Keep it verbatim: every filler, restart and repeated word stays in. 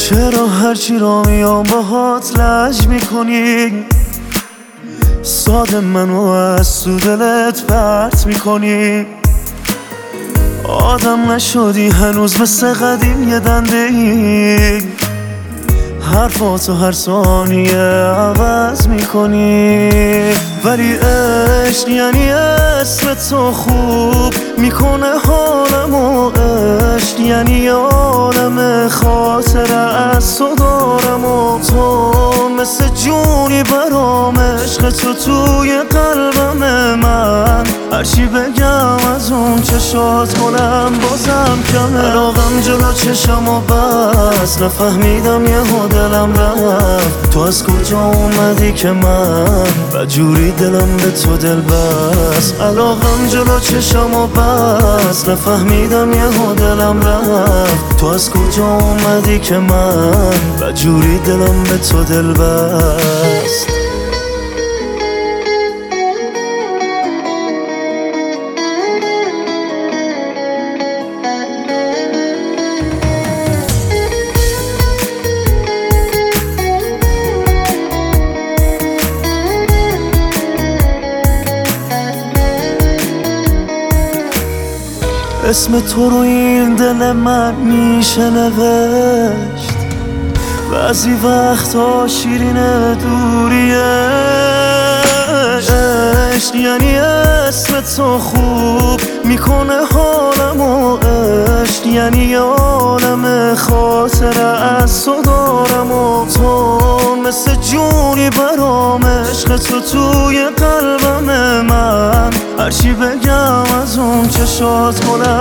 چرا هرچی را میام باهات لج میکنی؟ ساده منو از تو دلت پرت میکنی. آدم نشدی هنوز مثل قدیم یه دنده ای، حرفاتو هر ثانیه عوض میکنی. ولی عشق یعنی اسم تو خوب میکنه حالمو، عشق یعنی عالم خاطره از تو دارم و تو مثل جونی برام، عشق تو توی قلبم من. هرچی بگم از اون چشات کنم بازم کمه. علاقم جلو چشم و بس نفهمیدم یهو دلم رفت. تو از کجا اومدی که من بجوری دلم به تو دل بست. علاقم جلو چشم و بس نفهمیدم یهو دلم رفت. تو از کجا اومدی که من بجوری دلم به تو دل بست. اسم تو رو این دل من میشه نوشت، بعضی وقتا شیرین دوریه. عشق یعنی اسم تو خوب میکنه حالمو، عشق یعنی عالم خاطره از تو دارم و تو مثل جونی برام، عشق تو توی قلبم من. هرچی بگم از اون چشات کنم